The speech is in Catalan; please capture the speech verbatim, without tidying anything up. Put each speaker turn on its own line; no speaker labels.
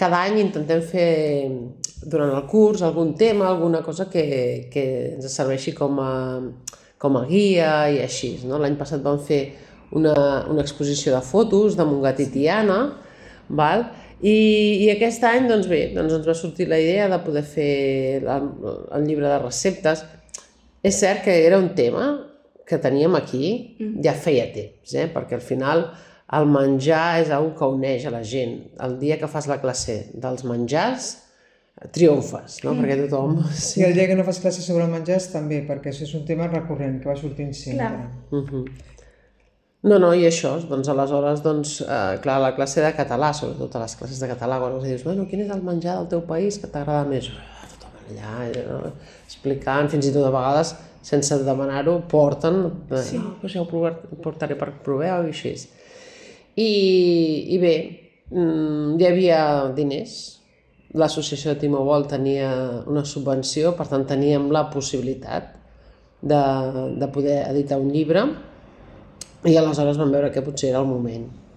cada any intentem fer, durant el curs, algun tema, alguna cosa que, que ens serveixi com a, com a guia i així. No? L'any passat vam fer una, una exposició de fotos de Montgat i Tiana, val? I, i aquest any doncs bé, doncs ens va sortir la idea de poder fer el, el llibre de receptes. És cert que era un tema que teníem aquí ja feia temps, eh? Perquè al final el menjar és una cosa que uneix a la gent. El dia que fas la classe dels menjars triomfes, no? Perquè tothom...
I el dia que no fas classe sobre menjars també, perquè això és un tema recurrent que va sortint sempre.
Uh-huh. No, no, i això, doncs aleshores, doncs, eh, clar, la classe de català, sobretot a les classes de català, quan els dius, bueno, quin és el menjar del teu país que t'agrada més? Tothom allà, no? Explicant, fins i tot a vegades, sense demanar-ho, porten, sí. No, doncs ja ho provar, portaré per provar i així. I, i bé, hi havia diners, l'associació de Timor Vol tenia una subvenció, per tant teníem la possibilitat de, de poder editar un llibre i aleshores vam veure que potser era el moment.